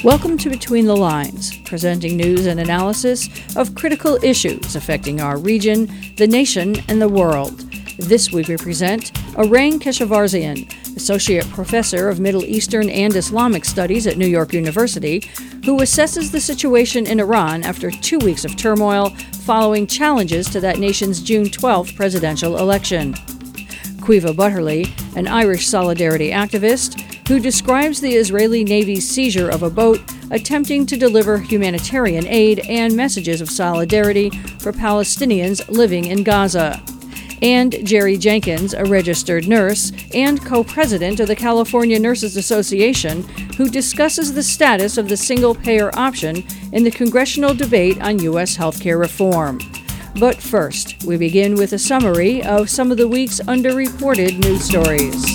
Welcome to Between the Lines, presenting news and analysis of critical issues affecting our region, the nation, and the world. This week we present Arain Keshavarzian, Associate Professor of Middle Eastern and Islamic Studies at New York University, who assesses the situation in Iran after 2 weeks of turmoil following challenges to that nation's June 12th presidential election. Caoimhe Butterly, an Irish solidarity activist, who describes the Israeli Navy's seizure of a boat attempting to deliver humanitarian aid and messages of solidarity for Palestinians living in Gaza. And Jerry Jenkins, a registered nurse and co-president of the California Nurses Association, who discusses the status of the single-payer option in the congressional debate on U.S. healthcare reform. But first, we begin with a summary of some of the week's underreported news stories.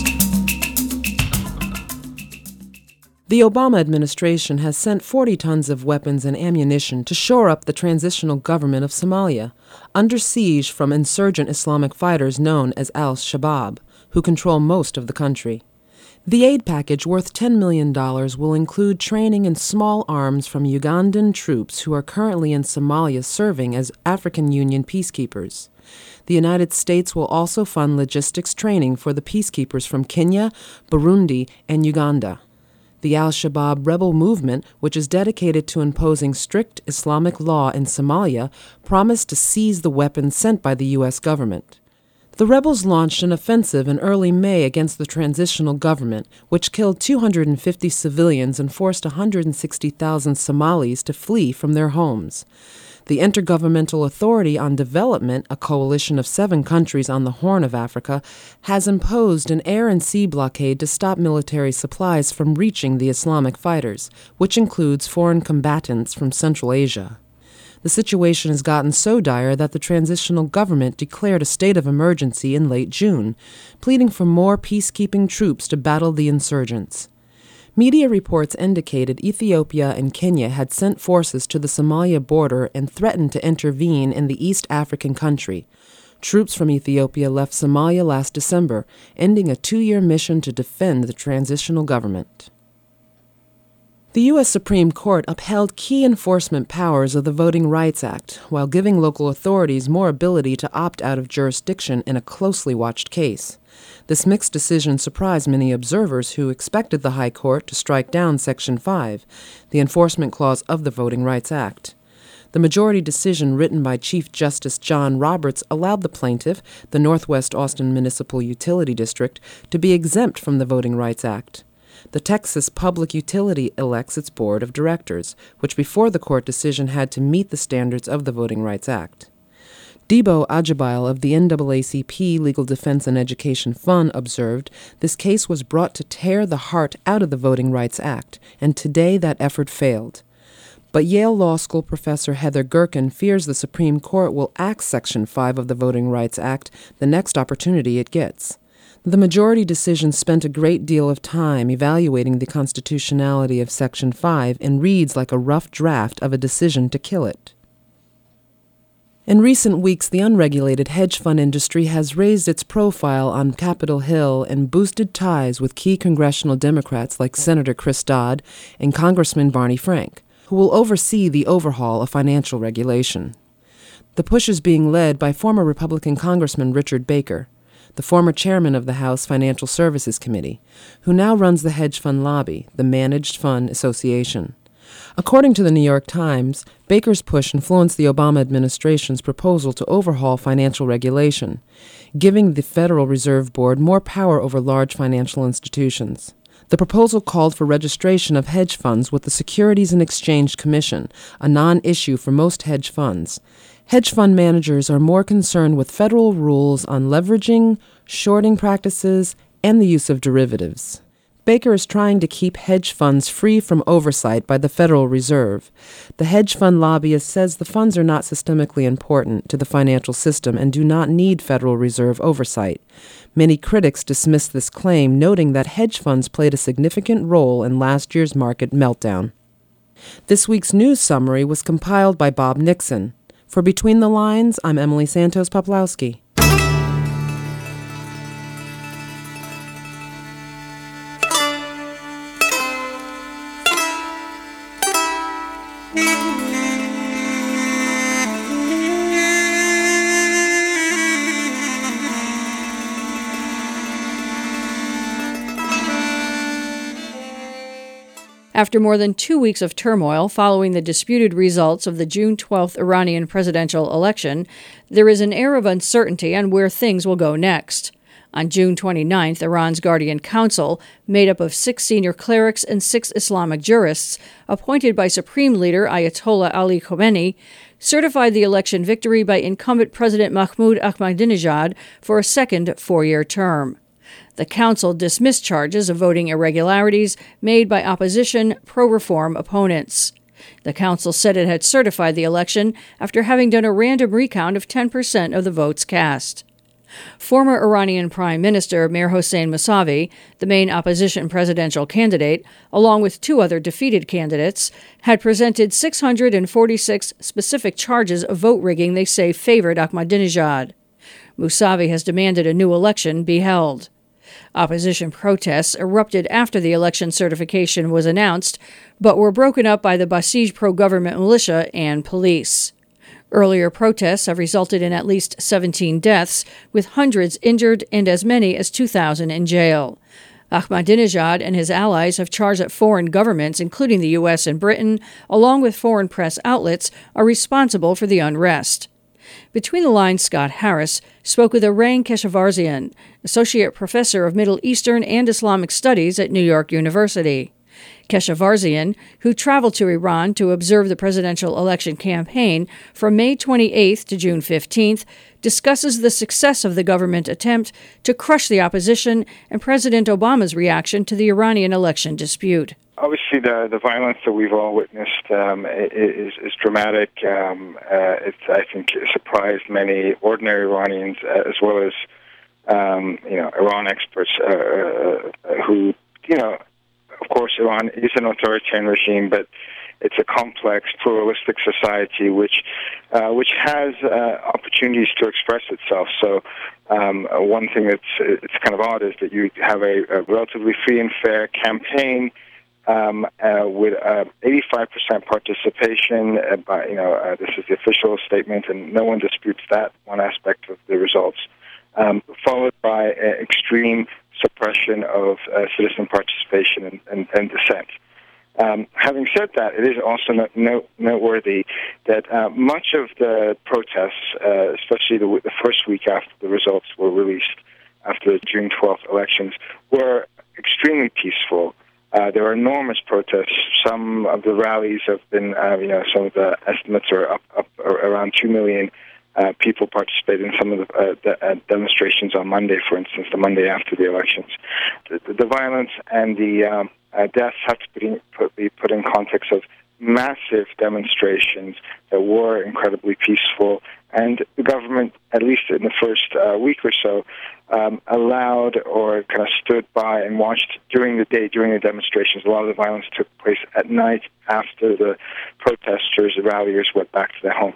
The Obama administration has sent 40 tons of weapons and ammunition to shore up the transitional government of Somalia, under siege from insurgent Islamic fighters known as al-Shabaab, who control most of the country. The aid package worth $10 million will include training in small arms from Ugandan troops who are currently in Somalia serving as African Union peacekeepers. The United States will also fund logistics training for the peacekeepers from Kenya, Burundi, and Uganda. The al-Shabaab rebel movement, which is dedicated to imposing strict Islamic law in Somalia, promised to seize the weapons sent by the U.S. government. The rebels launched an offensive in early May against the transitional government, which killed 250 civilians and forced 160,000 Somalis to flee from their homes. The Intergovernmental Authority on Development, a coalition of 7 countries on the Horn of Africa, has imposed an air and sea blockade to stop military supplies from reaching the Islamic fighters, which includes foreign combatants from Central Asia. The situation has gotten so dire that the transitional government declared a state of emergency in late June, pleading for more peacekeeping troops to battle the insurgents. Media reports indicated Ethiopia and Kenya had sent forces to the Somalia border and threatened to intervene in the East African country. Troops from Ethiopia left Somalia last December, ending a 2-year mission to defend the transitional government. The U.S. Supreme Court upheld key enforcement powers of the Voting Rights Act, while giving local authorities more ability to opt out of jurisdiction in a closely watched case. This mixed decision surprised many observers who expected the High Court to strike down Section 5, the enforcement clause of the Voting Rights Act. The majority decision written by Chief Justice John Roberts allowed the plaintiff, the Northwest Austin Municipal Utility District, to be exempt from the Voting Rights Act. The Texas Public Utility elects its board of directors, which before the court decision had to meet the standards of the Voting Rights Act. Debo Ajabil of the NAACP Legal Defense and Education Fund observed, "This case was brought to tear the heart out of the Voting Rights Act, and today that effort failed." But Yale Law School professor Heather Gerken fears the Supreme Court will axe Section 5 of the Voting Rights Act the next opportunity it gets. The majority decision spent a great deal of time evaluating the constitutionality of Section 5 and reads like a rough draft of a decision to kill it. In recent weeks, the unregulated hedge fund industry has raised its profile on Capitol Hill and boosted ties with key congressional Democrats like Senator Chris Dodd and Congressman Barney Frank, who will oversee the overhaul of financial regulation. The push is being led by former Republican Congressman Richard Baker, the former chairman of the House Financial Services Committee, who now runs the hedge fund lobby, the Managed Fund Association. According to the New York Times, Baker's push influenced the Obama administration's proposal to overhaul financial regulation, giving the Federal Reserve Board more power over large financial institutions. The proposal called for registration of hedge funds with the Securities and Exchange Commission, a non-issue for most hedge funds. Hedge fund managers are more concerned with federal rules on leveraging, shorting practices, and the use of derivatives. Baker is trying to keep hedge funds free from oversight by the Federal Reserve. The hedge fund lobbyist says the funds are not systemically important to the financial system and do not need Federal Reserve oversight. Many critics dismiss this claim, noting that hedge funds played a significant role in last year's market meltdown. This week's news summary was compiled by Bob Nixon. For Between the Lines, I'm Emily Santos-Poplawski. After more than 2 weeks of turmoil following the disputed results of the June 12th Iranian presidential election, there is an air of uncertainty on where things will go next. On June 29th, Iran's Guardian Council, made up of 6 senior clerics and 6 Islamic jurists, appointed by Supreme Leader Ayatollah Ali Khamenei, certified the election victory by incumbent President Mahmoud Ahmadinejad for a second 4-year term. The council dismissed charges of voting irregularities made by opposition pro-reform opponents. The council said it had certified the election after having done a random recount of 10% of the votes cast. Former Iranian Prime Minister Mir Hossein Mousavi, the main opposition presidential candidate, along with 2 other defeated candidates, had presented 646 specific charges of vote rigging they say favored Ahmadinejad. Mousavi has demanded a new election be held. Opposition protests erupted after the election certification was announced, but were broken up by the Basij pro-government militia and police. Earlier protests have resulted in at least 17 deaths, with hundreds injured and as many as 2,000 in jail. Ahmadinejad and his allies have charged that foreign governments, including the U.S. and Britain, along with foreign press outlets, are responsible for the unrest. Between the Lines, Scott Harris spoke with Arang Keshavarzian, Associate Professor of Middle Eastern and Islamic Studies at New York University. Keshavarzian, who traveled to Iran to observe the presidential election campaign from May 28th to June 15th, discusses the success of the government attempt to crush the opposition and President Obama's reaction to the Iranian election dispute. Obviously, the violence that we've all witnessed is dramatic. It's, I think, surprised many ordinary Iranians as well as, Iran experts who, of course, Iran is an authoritarian regime, but it's a complex, pluralistic society which has opportunities to express itself. So one thing it's kind of odd is that you have a relatively free and fair campaign with 85% participation. This is the official statement, and no one disputes that one aspect of the results. Followed by extreme suppression of citizen participation and dissent. Having said that, it is also noteworthy that much of the protests, especially the first week after the results were released, after the June 12th elections, were extremely peaceful. There were enormous protests. Some of the rallies have been, some of the estimates are up around 2 million people participated in some of the demonstrations on Monday, for instance, the Monday after the elections. The violence and the deaths have to be put in context of massive demonstrations that were incredibly peaceful, and the government, at least in the first week or so, allowed or kind of stood by and watched during the day, during the demonstrations. A lot of the violence took place at night after the protesters, the ralliers, went back to their homes.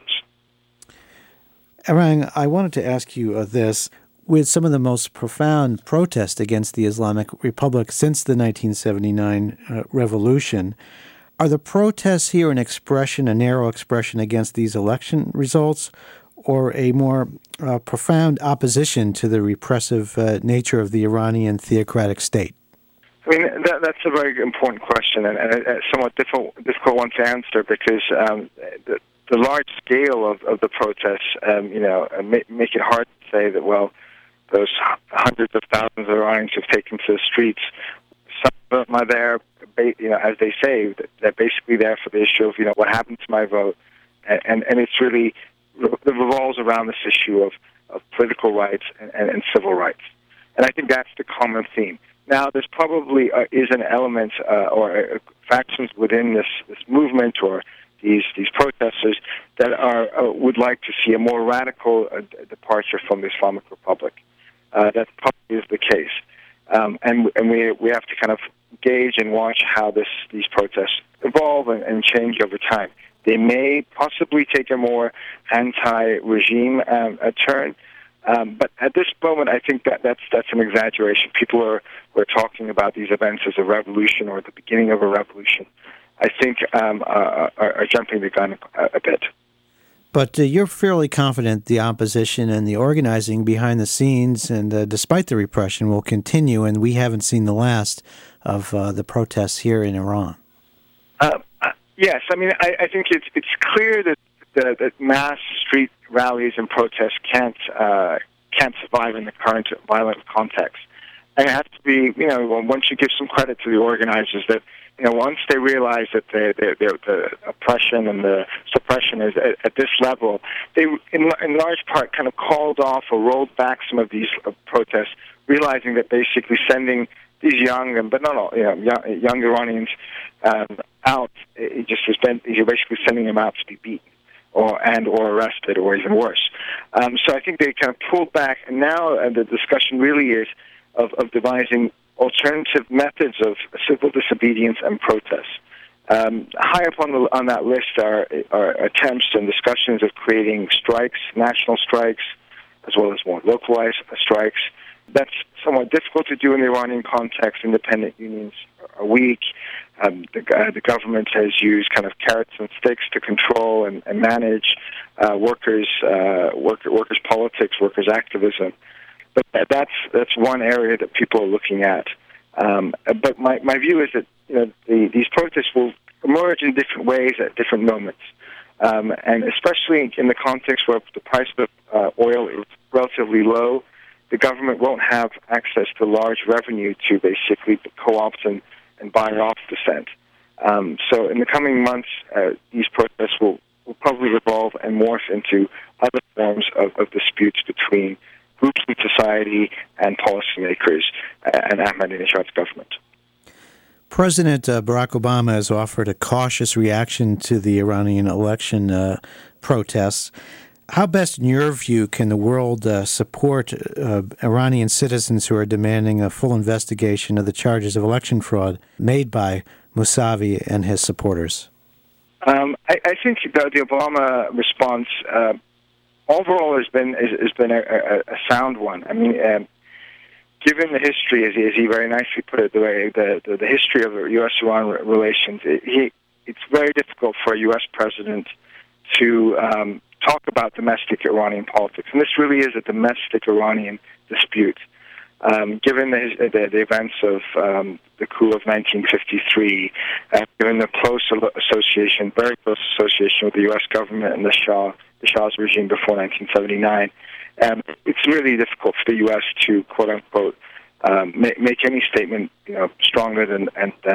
Arang, I wanted to ask you this. With some of the most profound protests against the Islamic Republic since the 1979 revolution, are the protests here a narrow expression against these election results, or a more profound opposition to the repressive nature of the Iranian theocratic state? I mean, that's a very important question and a somewhat difficult one to answer because the large scale of the protests, make it hard to say that, well, those hundreds of thousands of Iranians have taken to the streets. Some of them are there, as they say, they're basically there for the issue of, what happened to my vote. And it's really, it revolves around this issue of political rights and civil rights. And I think that's the common theme. Now, there's probably is an element or factions within this movement or these protesters that would like to see a more radical departure from the Islamic Republic. That probably is the case, and we have to kind of gauge and watch how these protests evolve and change over time. They may possibly take a more anti-regime turn, but at this moment, I think that's an exaggeration. People are talking about these events as a revolution or the beginning of a revolution. I think are jumping the gun a bit. But you're fairly confident the opposition and the organizing behind the scenes and despite the repression will continue, and we haven't seen the last of the protests here in Iran. Yes, I mean, I think it's clear that mass street rallies and protests can't survive in the current violent context. And it has to be, once you give some credit to the organizers, that once they realize that the oppression and the suppression is at this level, they, in large part, kind of called off or rolled back some of these protests, realizing that basically sending these young, but not all, young Iranians out, you're basically sending them out to be beaten or arrested, or even worse. So I think they kind of pulled back, and now the discussion really is of devising alternative methods of civil disobedience and protests. High up on that list are attempts and discussions of creating strikes, national strikes, as well as more localized strikes. That's somewhat difficult to do in the Iranian context. Independent unions are weak. The government has used kind of carrots and sticks to control and manage workers' politics, workers' activism. But that's one area that people are looking at. But my view is that these protests will emerge in different ways at different moments, and especially in the context where the price of oil is relatively low, the government won't have access to large revenue to basically co-opt and buy off dissent. So in the coming months, these protests will probably evolve and morph into other forms of disputes between groups in society and policymakers and Ahmadinejad's government. President Barack Obama has offered a cautious reaction to the Iranian election protests. How best, in your view, can the world support Iranian citizens who are demanding a full investigation of the charges of election fraud made by Mousavi and his supporters? I think the Obama response overall has been a sound one. I mean, given the history, as he very nicely put it, the history of U.S.-Iran relations, it's very difficult for a U.S. president to talk about domestic Iranian politics. And this really is a domestic Iranian dispute. Given the events of the coup of 1953, given the very close association with the U.S. government and the Shah's regime before 1979, it's really difficult for the U.S. to, quote-unquote, make any statement stronger than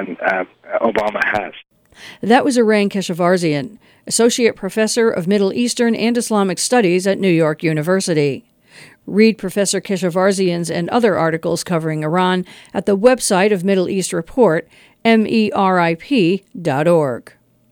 Obama has. That was Arain Keshavarzian, Associate Professor of Middle Eastern and Islamic Studies at New York University. Read Professor Keshavarzian's and other articles covering Iran at the website of Middle East Report, merip.org.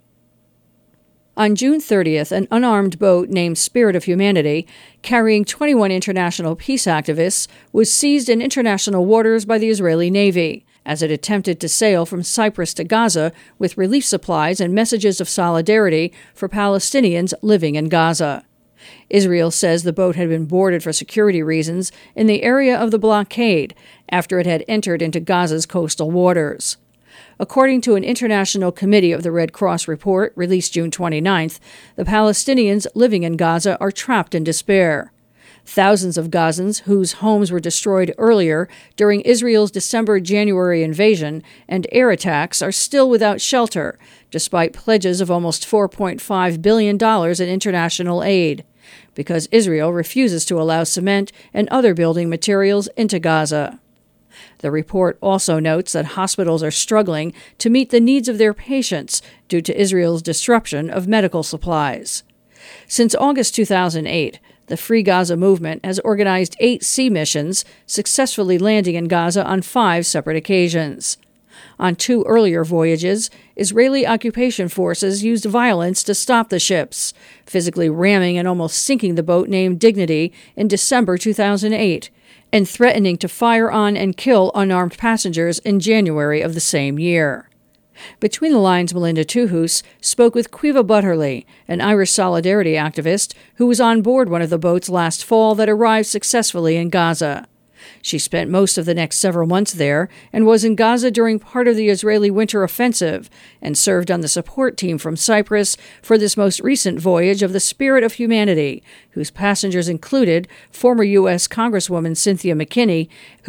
On June 30th, an unarmed boat named Spirit of Humanity, carrying 21 international peace activists, was seized in international waters by the Israeli Navy as it attempted to sail from Cyprus to Gaza with relief supplies and messages of solidarity for Palestinians living in Gaza. Israel says the boat had been boarded for security reasons in the area of the blockade after it had entered into Gaza's coastal waters. According to an International Committee of the Red Cross report released June 29th, the Palestinians living in Gaza are trapped in despair. Thousands of Gazans whose homes were destroyed earlier during Israel's December-January invasion and air attacks are still without shelter, despite pledges of almost $4.5 billion in international aid, because Israel refuses to allow cement and other building materials into Gaza. The report also notes that hospitals are struggling to meet the needs of their patients due to Israel's disruption of medical supplies. Since August 2008, the Free Gaza movement has organized 8 sea missions, successfully landing in Gaza on 5 separate occasions. On 2 earlier voyages, Israeli occupation forces used violence to stop the ships, physically ramming and almost sinking the boat named Dignity in December 2008, and threatening to fire on and kill unarmed passengers in January of the same year. Between the Lines, Melinda Tuhus spoke with Quiva Butterly, an Irish solidarity activist who was on board one of the boats last fall that arrived successfully in Gaza. She spent most of the next several months there and was in Gaza during part of the Israeli winter offensive and served on the support team from Cyprus for this most recent voyage of the Spirit of Humanity, whose passengers included former U.S. Congresswoman Cynthia McKinney,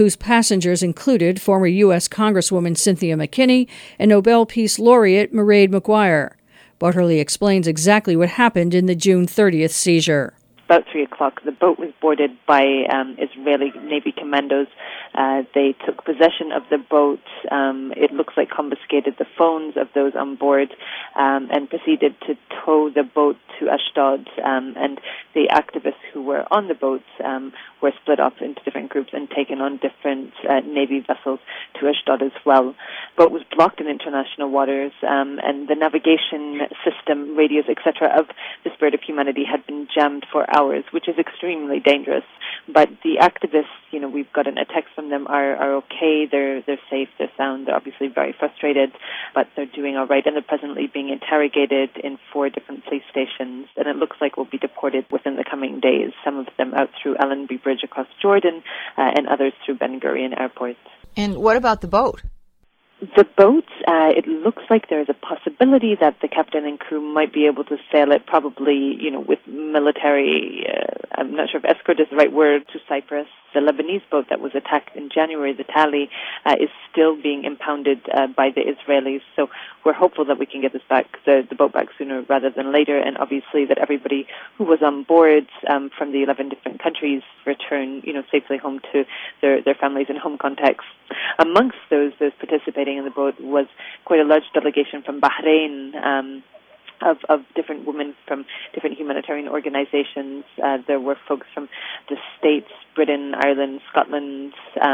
and Nobel Peace Laureate Mairead Maguire. Butterly explains exactly what happened in the June 30th seizure. About 3 o'clock, the boat was boarded by Israeli Navy commandos. They took possession of the boat. It looks like confiscated the phones of those on board and proceeded to tow the boat to Ashdod. And the activists who were on the boat were split up into different groups and taken on different Navy vessels to Ashdod as well. The boat was blocked in international waters, and the navigation system, radios, etc., of the Spirit of Humanity had been jammed for hours, which is extremely dangerous. But the activists, we've gotten a text from them, are okay. They're safe, they're sound. They're obviously very frustrated, but they're doing all right. And they're presently being interrogated in 4 different police stations. And it looks like will be deported within the coming days. Some of them out through Allenby Bridge across Jordan, and others through Ben Gurion Airport. And what about the boat? The boat, it looks like there's a possibility that the captain and crew might be able to sail it, probably, with military, I'm not sure if escort is the right word, to Cyprus. The Lebanese boat that was attacked in January, the Tali, is still being impounded by the Israelis. So we're hopeful that we can get the boat back sooner rather than later, and obviously that everybody who was on board from the 11 different countries return, safely home to their families and home contexts. Amongst those participating in the boat was quite a large delegation from Bahrain, of different women from different humanitarian organizations. There were folks from the States, Britain, Ireland, Scotland,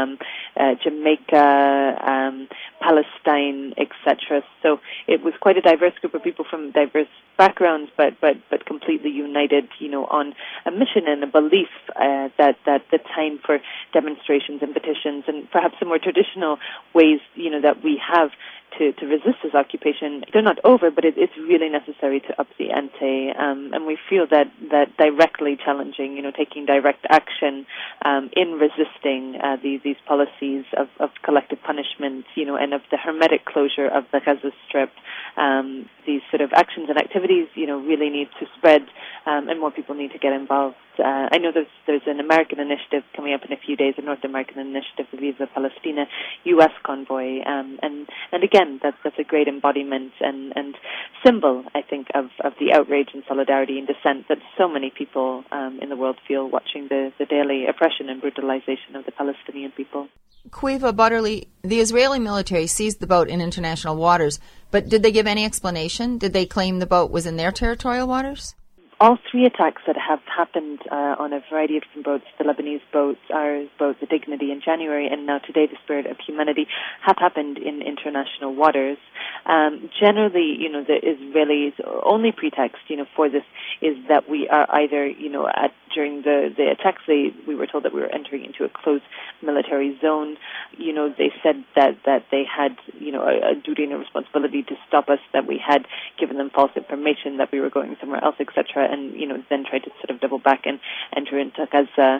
Jamaica, Palestine, etc. So it was quite a diverse group of people from diverse backgrounds, but completely united, on a mission and a belief that the time for demonstrations and petitions and perhaps some more traditional ways, that we have to resist this occupation, they're not over, but it's really necessary to up the ante. And we feel that directly challenging, taking direct action in resisting these policies of collective punishment, and of the hermetic closure of the Gaza Strip. These sort of actions and activities, really need to spread, and more people need to get involved. I know there's an American initiative coming up in a few days, a North American initiative, the Viva Palestina U.S. convoy, and again, that's a great embodiment and symbol, I think, of the outrage and solidarity and dissent that so many people in the world feel watching the daily oppression and brutalization of the Palestinian people. Caoimhe Butterly, the Israeli military seized the boat in international waters, but did they give any explanation? Did they claim the boat was in their territorial waters? All 3 attacks that have happened on a variety of different boats, the Lebanese boats, our boat, the Dignity, in January, and now today, the Spirit of Humanity, have happened in international waters. Generally, the Israelis' only pretext, for this is that we are either, during the attacks, we were told that we were entering into a closed military zone. They said that they had, a duty and a responsibility to stop us, that we had given them false information, that we were going somewhere else, etc., and, then tried to sort of double back and enter into Gaza.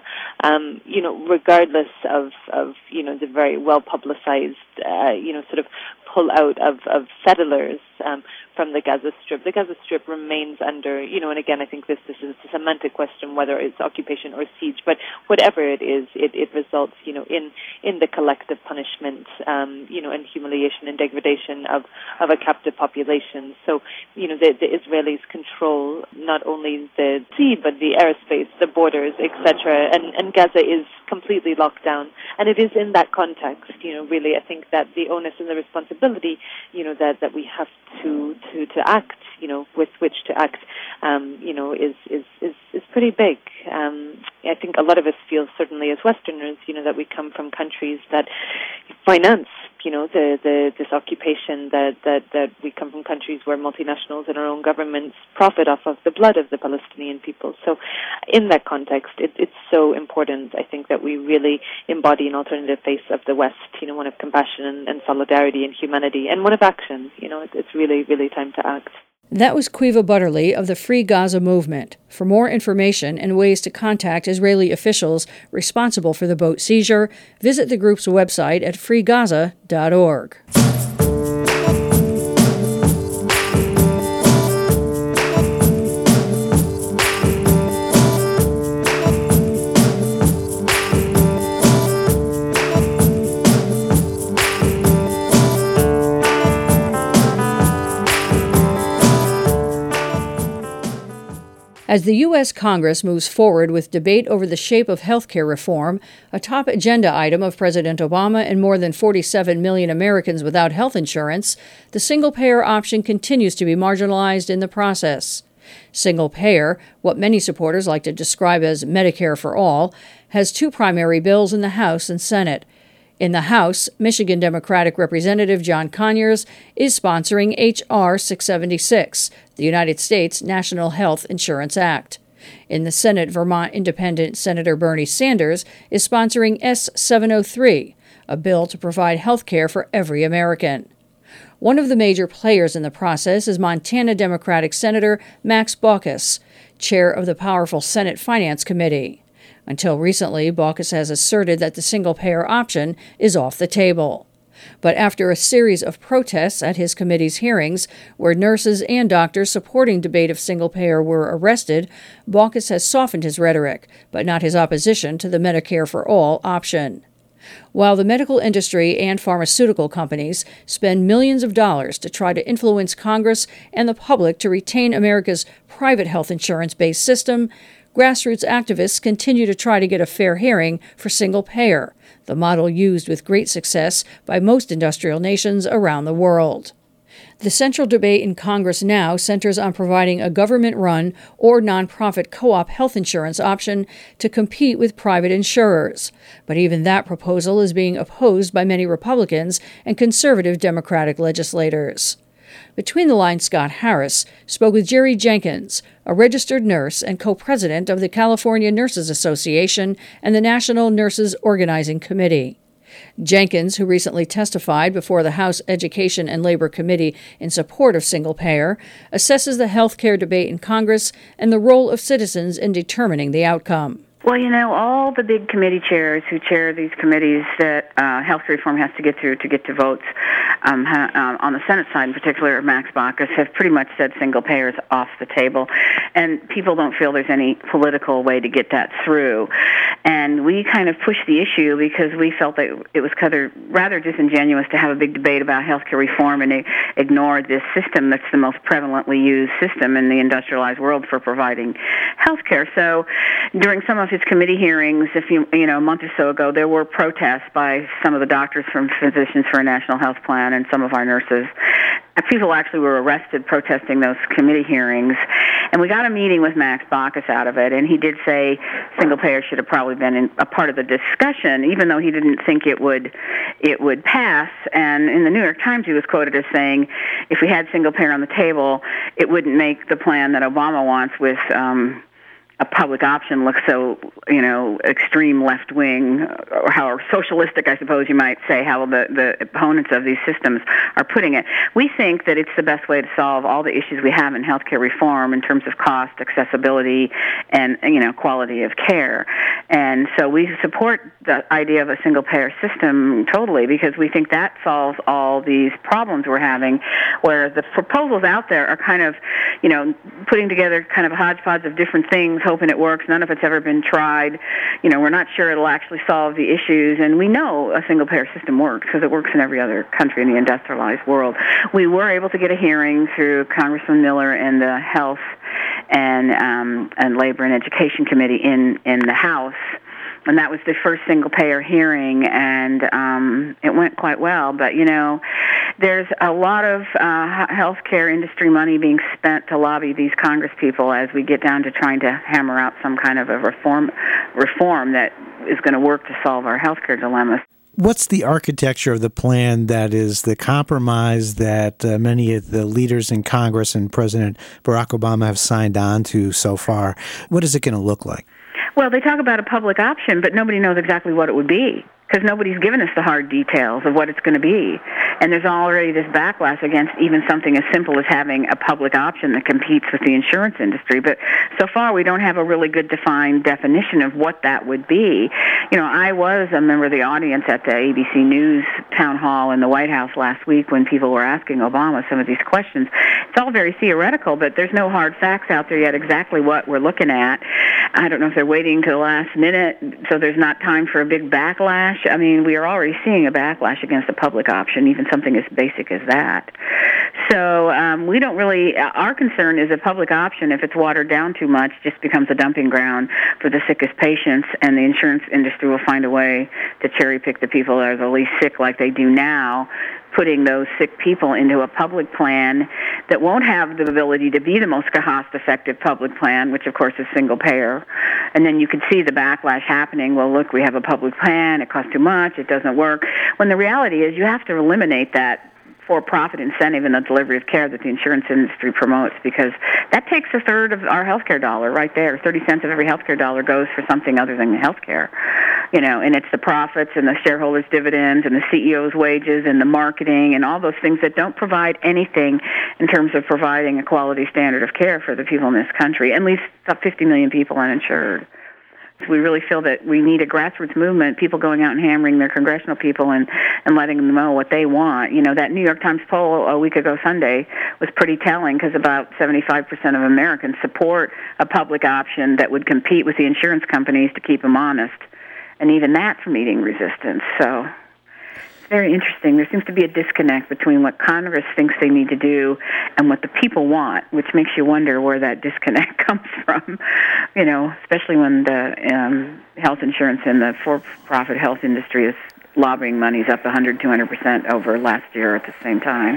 Regardless of the very well-publicized, sort of pull out of settlers from the Gaza Strip. The Gaza Strip remains under, and again, I think this is a semantic question, whether it's occupation or siege, but whatever it is, it results, in the collective punishment, and humiliation and degradation of a captive population. So, the Israelis control not only the sea, but the airspace, the borders, etc., and Gaza is completely locked down. And it is in that context, really, I think that the onus and the responsibility, that we have to act, with which to act, is pretty big. I think a lot of us feel, certainly as Westerners, that we come from countries that finance, this occupation, that we come from countries where multinationals and our own governments profit off of the blood of the Palestinian people. So in that context, it's so important, I think, that we really embody an alternative face of the West, one of compassion and solidarity and humanity, and one of action. It's really, really time to act. That was Quiva Butterly of the Free Gaza movement. For more information and ways to contact Israeli officials responsible for the boat seizure, visit the group's website at freegaza.org. As the U.S. Congress moves forward with debate over the shape of health care reform, a top agenda item of President Obama and more than 47 million Americans without health insurance, the single-payer option continues to be marginalized in the process. Single-payer, what many supporters like to describe as Medicare for all, has two primary bills in the House and Senate. In the House, Michigan Democratic Representative John Conyers is sponsoring H.R. 676, the United States National Health Insurance Act. In the Senate, Vermont Independent Senator Bernie Sanders is sponsoring S. 703, a bill to provide health care for every American. One of the major players in the process is Montana Democratic Senator Max Baucus, chair of the powerful Senate Finance Committee. Until recently, Baucus has asserted that the single-payer option is off the table. But after a series of protests at his committee's hearings, where nurses and doctors supporting debate of single-payer were arrested, Baucus has softened his rhetoric, but not his opposition to the Medicare for All option. While the medical industry and pharmaceutical companies spend millions of dollars to try to influence Congress and the public to retain America's private health insurance-based system, grassroots activists continue to try to get a fair hearing for single-payer, the model used with great success by most industrial nations around the world. The central debate in Congress now centers on providing a government-run or nonprofit co-op health insurance option to compete with private insurers. But even that proposal is being opposed by many Republicans and conservative Democratic legislators. Between the Lines, Scott Harris spoke with Jerry Jenkins, a registered nurse and co-president of the California Nurses Association and the National Nurses Organizing Committee. Jenkins, who recently testified before the House Education and Labor Committee in support of single-payer, assesses the health care debate in Congress and the role of citizens in determining the outcome. Well, all the big committee chairs who chair these committees that health reform has to get through to get to votes, on the Senate side in particular, Max Baucus, have pretty much said single payer is off the table. And people don't feel there's any political way to get that through. And we kind of pushed the issue because we felt that it was rather disingenuous to have a big debate about health care reform and ignore this system that's the most prevalently used system in the industrialized world for providing health care. So during some of his committee hearings, a month or so ago, there were protests by some of the doctors from Physicians for a National Health Plan and some of our nurses. People actually were arrested protesting those committee hearings. And we got a meeting with Max Baucus out of it, and he did say single payer should have probably been a part of the discussion, even though he didn't think it would pass. And in the New York Times, he was quoted as saying, if we had single payer on the table, it wouldn't make the plan that Obama wants with a public option looks so, extreme left-wing, or how socialistic, I suppose you might say, how the opponents of these systems are putting it. We think that it's the best way to solve all the issues we have in healthcare reform in terms of cost, accessibility, and, quality of care. And so we support the idea of a single-payer system totally because we think that solves all these problems we're having, where the proposals out there are kind of, putting together kind of a hodgepodge of different things, hoping it works. None of it's ever been tried. We're not sure it'll actually solve the issues, and we know a single-payer system works because it works in every other country in the industrialized world. We were able to get a hearing through Congressman Miller and the Health and Labor and Education Committee in the House. And that was the first single-payer hearing, and it went quite well. But, there's a lot of healthcare industry money being spent to lobby these Congress people as we get down to trying to hammer out some kind of a reform that is going to work to solve our healthcare dilemmas. What's the architecture of the plan that is the compromise that many of the leaders in Congress and President Barack Obama have signed on to so far? What is it going to look like? Well, they talk about a public option, but nobody knows exactly what it would be because nobody's given us the hard details of what it's going to be. And there's already this backlash against even something as simple as having a public option that competes with the insurance industry. But so far, we don't have a really good defined definition of what that would be. You know, I was a member of the audience at the ABC News town hall in the White House last week when people were asking Obama some of these questions. It's all very theoretical, but there's no hard facts out there yet exactly what we're looking at. I don't know if they're waiting to the last minute, so there's not time for a big backlash. I mean, we are already seeing a backlash against the public option, even something as basic as that. So we don't really, our concern is a public option, if it's watered down too much, just becomes a dumping ground for the sickest patients, and the insurance industry will find a way to cherry pick the people that are the least sick like they do now, putting those sick people into a public plan that won't have the ability to be the most cost-effective public plan, which, of course, is single-payer. And then you could see the backlash happening. Well, look, we have a public plan. It costs too much. It doesn't work. When the reality is you have to eliminate that for-profit incentive in the delivery of care that the insurance industry promotes, because that takes a third of our healthcare dollar right there. 30 cents of every healthcare dollar goes for something other than healthcare. You know, and it's the profits and the shareholders' dividends and the CEO's wages and the marketing and all those things that don't provide anything in terms of providing a quality standard of care for the people in this country, at least 50 million people uninsured. We really feel that we need a grassroots movement, people going out and hammering their congressional people and letting them know what they want. You know, that New York Times poll a week ago Sunday was pretty telling, because about 75% of Americans support a public option that would compete with the insurance companies to keep them honest. And even that's meeting resistance. So it's very interesting. There seems to be a disconnect between what Congress thinks they need to do and what the people want, which makes you wonder where that disconnect comes from, you know, especially when the health insurance and the for-profit health industry is lobbying money's up 100, 200% over last year at the same time.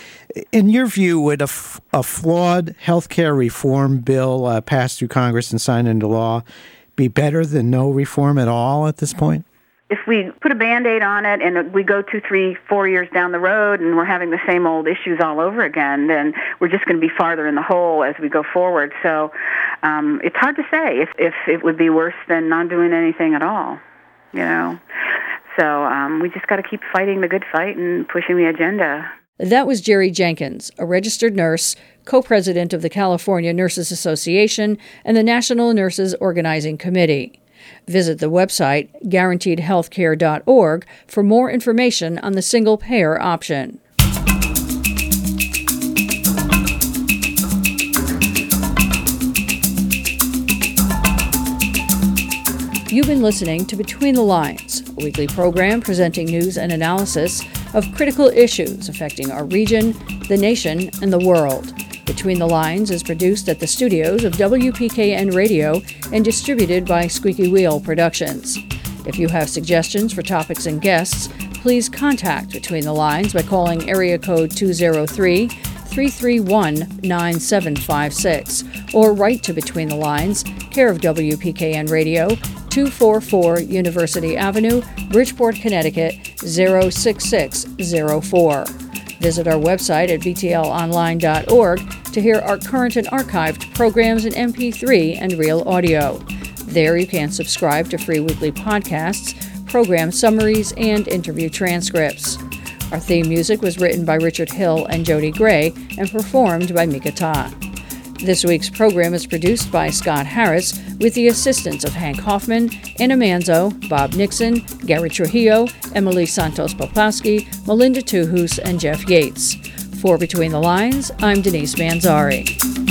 In your view, would a flawed health care reform bill passed through Congress and signed into law be better than no reform at all at this point? If we put a Band-Aid on it and we go 2, 3, 4 years down the road and we're having the same old issues all over again, then we're just going to be farther in the hole as we go forward. So it's hard to say if it would be worse than not doing anything at all, you know. So we just got to keep fighting the good fight and pushing the agenda. That was Jerry Jenkins, a registered nurse, co-president of the California Nurses Association and the National Nurses Organizing Committee. Visit the website guaranteedhealthcare.org for more information on the single-payer option. You've been listening to Between the Lines, a weekly program presenting news and analysis of critical issues affecting our region, the nation, and the world. Between the Lines is produced at the studios of WPKN Radio and distributed by Squeaky Wheel Productions. If you have suggestions for topics and guests, please contact Between the Lines by calling area code 203-331-9756 or write to Between the Lines, care of WPKN Radio, 244 University Avenue, Bridgeport, Connecticut, 06604. Visit our website at btlonline.org to hear our current and archived programs in MP3 and real audio. There you can subscribe to free weekly podcasts, program summaries, and interview transcripts. Our theme music was written by Richard Hill and Jody Gray and performed by Mika Ta. This week's program is produced by Scott Harris with the assistance of Hank Hoffman, Anna Manzo, Bob Nixon, Gary Trujillo, Emily Santos-Poplawski, Melinda Tuhus, and Jeff Yates. For Between the Lines, I'm Denise Manzari.